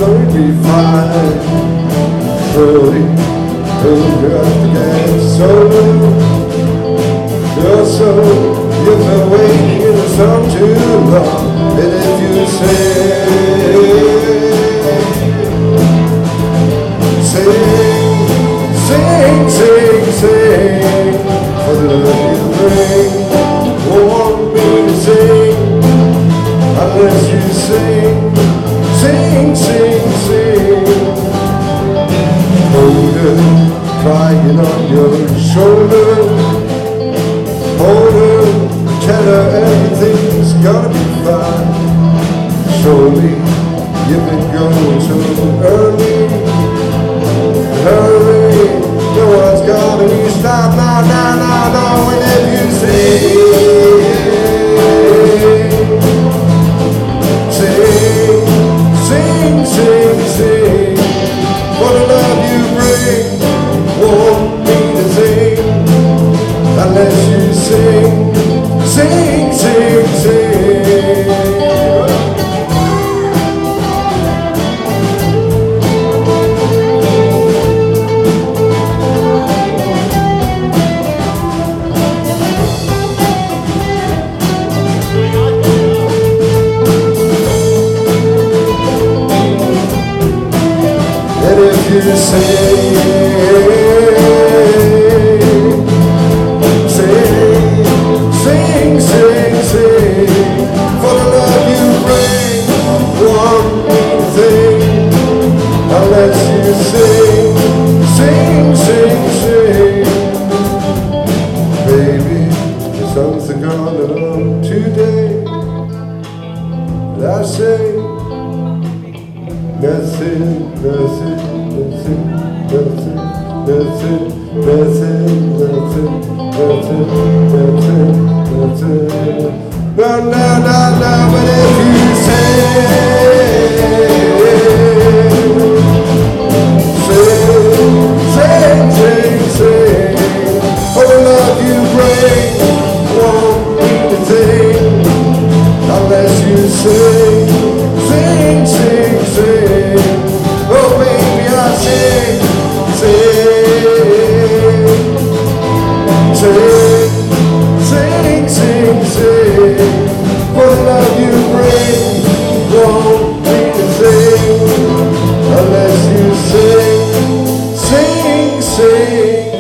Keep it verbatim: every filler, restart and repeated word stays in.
gonna be fine. Surely, you'll have to get sober. You're so, you've been waiting in the sun too long. And if you say, sing, sing, sing, sing, for the love you bring, won't be to sing, unless you sing, sing, sing, sing. Hold her, crying on your shoulder, hold her, tell her everything's gonna be fine. Surely, you've been going too early. Hurry, no one's gonna be stopped now, now, now, now. And if you sing, sing, sing, sing, sing, for the love you bring won't be the same unless you sing, sing, sing, sing. You say, sing, sing, sing, sing, for the love you bring, one thing, unless you sing, sing, sing, sing. Baby, there's something going on today, and I say, nothing, nothing. Nothing, nothing, nothing, nothing, nothing, nothing, nothing, nothing. No, no, no, no, but if you say, sing, sing, sing, sing, for the love you bring won't be the thing unless you sing, sing, sing, sing. Oh, baby, I sing, sing, sing, sing, sing, sing. For the love you bring won't be the same unless you sing, sing, sing.